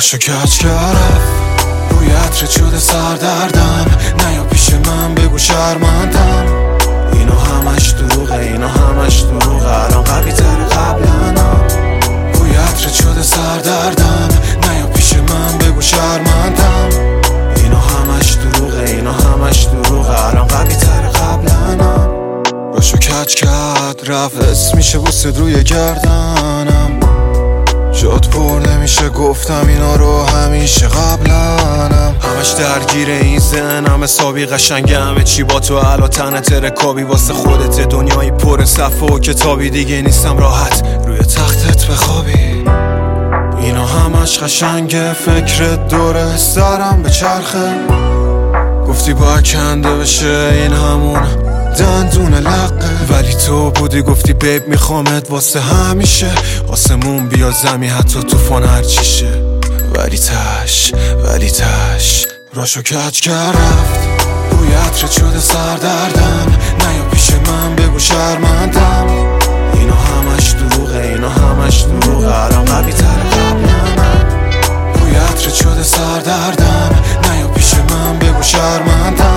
راشو کج کرد روی عطرت شده سردردم. نیا پیش من بگو شرمندم. اینا همش دروغه، اینا همش دروغه. الان قوی تر قبلنم. روی عطرت شده سردردم. نیا پیش من بگو شرمندم. اینا همش دروغه، اینا همش دروغه. الان قوی تر قبلنم. راشو کج کرد رفت اسم میشه بوسید روی گردنم. جات پر نمیشه گفتم اینا رو همیشه قبلنم. همش درگیر این ذهنم حسابی قشنگه همه چی با تو علا تنت رکابی واسه خودت دنیایی پر صفحه و کتابی دیگه نیستم راحت روی تختت بخوابی. اینا همش قشنگه فکرت دوره سرم به چرخه. گفتی باید کنده بشه این همون دندون لقه ولی تو بودی گفتی بیب میخوامت واسه همیشه. آسمون بیا زمی حتی توفان هرچی شه. ولی تش راشو کج کرد رفت روی عطرت شده سردردم. نیا پیش من بگو شرمندم. اینا همش دروغه، اینا همش دروغه. الان قوی تر قبلنم. روی عطرت شده سردردم. نیا پیش من بگو شرمندم.